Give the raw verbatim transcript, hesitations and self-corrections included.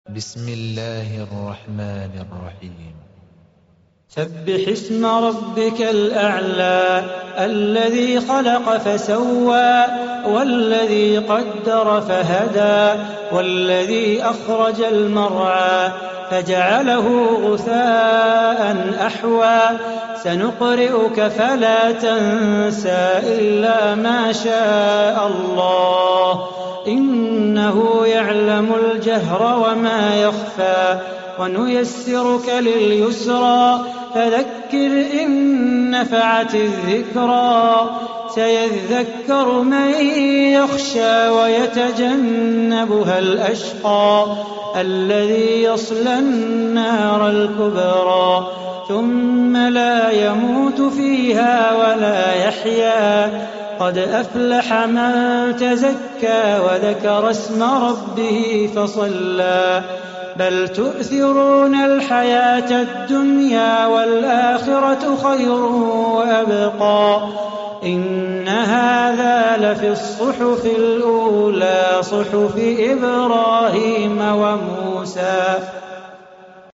بسم الله الرحمن الرحيم. سبح اسم ربك الأعلى الذي خلق فسوى والذي قدر فهدى والذي أخرج المرعى فجعله غثاء أحوى سنقرئك فلا تنسى إلا ما شاء الله إنه يعلم الجهر وما يخفى ونيسرك لليسرى فذكر إن نفعت الذكرى سيذكر من يخشى ويتجنبها الأشقى الذي يصلى النار الكبرى ثم لا يموت فيها ولا يحيا قد أفلح من تزكى وذكر اسم ربه فصلى بل تؤثرون الحياة الدنيا والآخرة خير وأبقى إن هذا لفي الصحف الأولى صحف إبراهيم وموسى.